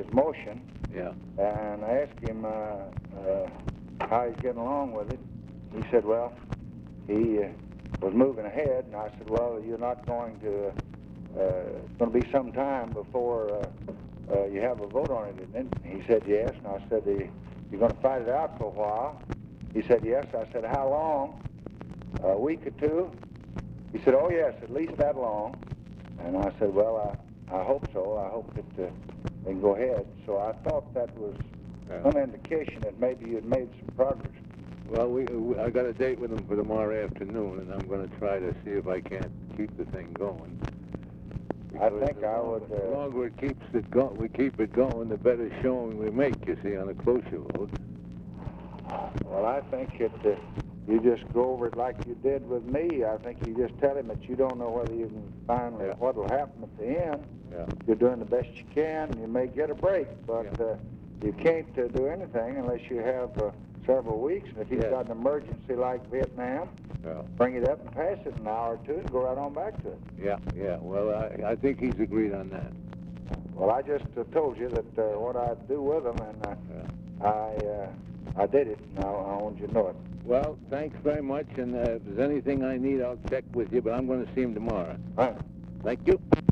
his motion. Yeah. And I asked him how he's getting along with it. He said, well, he was moving ahead, and I said, well, you're not going to, it's going to be some time before you have a vote on it, isn't it? And he said, yes. And I said, you're going to fight it out for a while? He said, yes. I said, how long? A week or two? He said, oh, yes, at least that long. And I said, well, I hope so. I hope that they can go ahead. So I thought that was some indication that maybe you'd made some progress. Well, I got a date with him for tomorrow afternoon, and I'm going to try to see if I can't keep the thing going. I think I would... The longer we keep it going, the better showing we make, you see, on a closer vote. Well, I think that you just go over it like you did with me. I think you just tell him that you don't know whether you can finally what will happen at the end. Yeah. You're doing the best you can, and you may get a break, but you can't do anything unless you have several weeks. And if you've got an emergency like Vietnam, bring it up and pass it in an hour or two and go right on back to it. Yeah, yeah. Well, I think he's agreed on that. Well, I just told you that what I'd do with him, and I did it, and I want you to know it. Well, thanks very much, and if there's anything I need, I'll check with you, but I'm going to see him tomorrow. Right. Thank you.